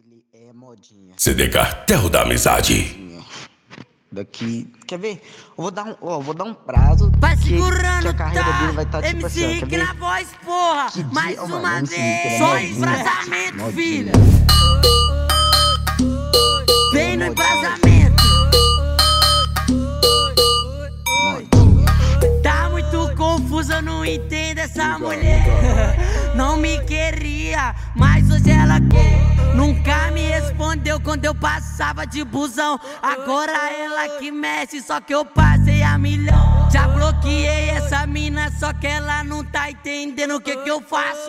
Ele é modinha. CD Cartel da Amizade. Daqui, quer ver? Eu vou dar um prazo. Vai que segurando, a carreira tá? dele vai estar tipo MC assim, ó, quer Rick ver? na voz, porra. Que dia, Mais mano, uma MC Rick, vez. ele é Só modinha. embrasamento, Modinha. filha. Vem no Modinha. embrasamento. Modinha. Tá muito confusa, eu não entendo essa mulher. Não me queria, mas hoje ela quer. Nunca me respondeu quando eu passava de busão. Agora ela que mexe, só que eu passei a milhão. Já bloqueei essa mina, só que ela não tá entendendo o que eu faço.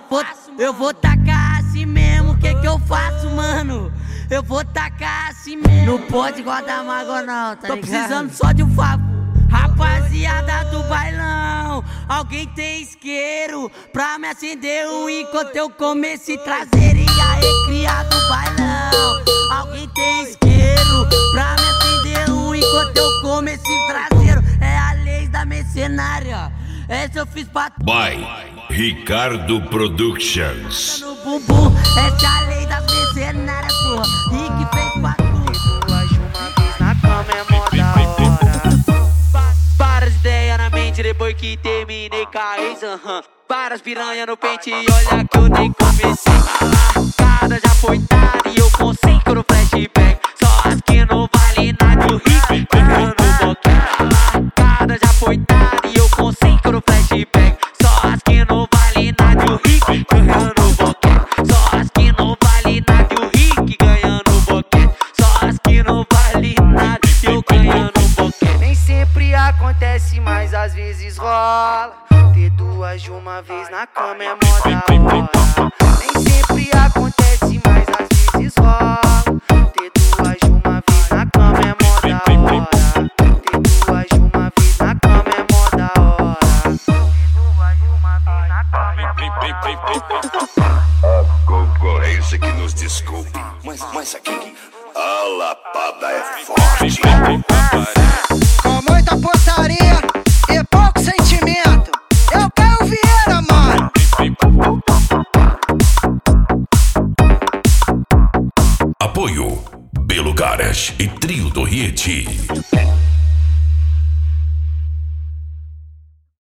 Eu vou tacar assim mesmo, o que eu faço, mano? Eu vou tacar assim mesmo. Não pode guardar mágoa não, tá ligado? Tô precisando só de um favor. Rapaziada do bailão, alguém tem isqueiro pra me acender enquanto eu como esse traseiro? E aí, cria do bailão, alguém tem isqueiro pra me acender enquanto eu como esse traseiro? É a lei da mercenária, essa eu fiz pra tu. By Ricardo Productions. No bumbum, essa é a lei das mercenárias, porra. Rick fez pra tu. Duas uma vez na cama é mó da hora. Várias ideias na mente depois que terminei com a ex, Várias piranha no pente e olha que eu nem comecei. A largada já foi dada e eu consigo no flashback. Só as que não vale nada e o Rick ganhando o boquete. A largada já foi dada e eu consigo no flashback. Só as que não vale nada e o Rick ganhando o boquete. Só as que não vale nada e o Rick ganhando o boquete. Só as que não vale nada e eu ganhando o boquete. Nem sempre acontece, mas às vezes rola. Ter duas de uma vez na cama é mó da hora. Nem sempre acontece, mas às vezes rola. Ter duas de uma vez na cama é mó da hora. Ter duas de uma vez na cama é mó da hora. Ter duas de uma vez na cama é mó da hora. A concorrência que nos desculpe, mas aqui a lapada é forte. Com muita putaria e pouco sentimento. Eu quero Vieira, mano. Apoio Belo Garage e Trio do Rieti.